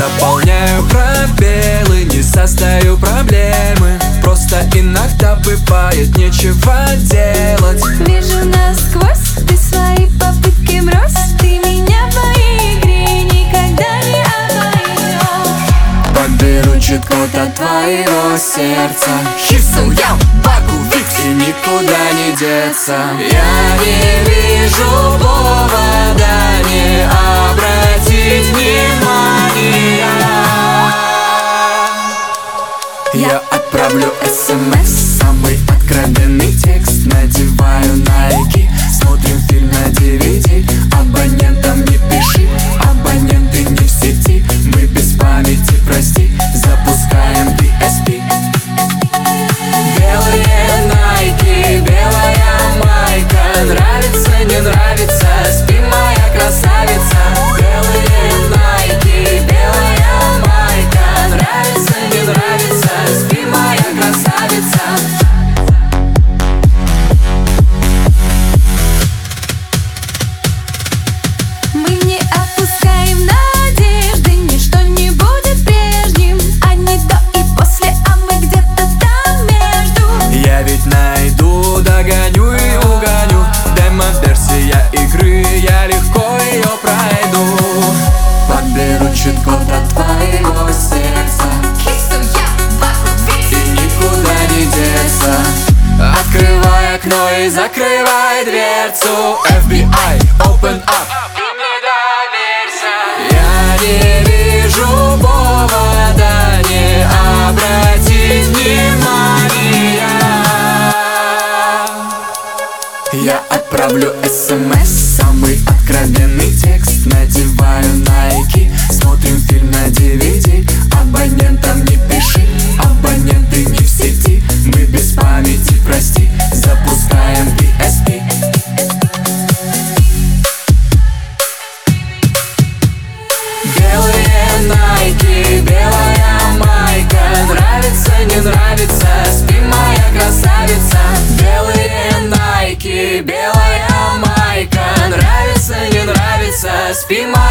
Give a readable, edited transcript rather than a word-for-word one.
заполняю пробелы, не создаю проблемы. Просто иногда бывает нечего делать. Вижу насквозь, ты свои попытки брось. Ты меня в моей игре никогда не обойдешь. Подберу чит-код от твоего сердца. Хису, я, Баку, Фикси, никуда не деться. Я не вижу повода не обратить внимания. Я отправлю СМС, самый откровенный текст. Надеваю найки, смотрим фильм на DVD. Абонентам не пиши, абоненты не в сети. Мы без памяти, прости, запускаем PSP. Белые найки, белая майка. Нравится, не нравится, спи, моя красавица. Белые найки, белая майка. Нравится, не нравится, спи, моя красавица. Мы не опускаем надежды, ничто не будет прежним. Они до и после, а мы где-то там между. Я ведь найду, догоню и угоню. Демо-версия игры, я легко ее пройду. Подберу чит-код от твоего сердца. И никуда не деться. Открывай окно и закрывай дверцу. FBI, open up. Я не вижу повода не обратить внимания. Я отправлю СМС, самый откровенный текст. Надеваю найки, смотрим фильм на DVD. Абонентам не пиши, абоненты не в сети. Мы без памяти, прости, запускаем PSP. Белые найки, белая майка. Нравится, не нравится, спи, моя красавица. Белые найки, белая майка. Нравится, не нравится, спи, моя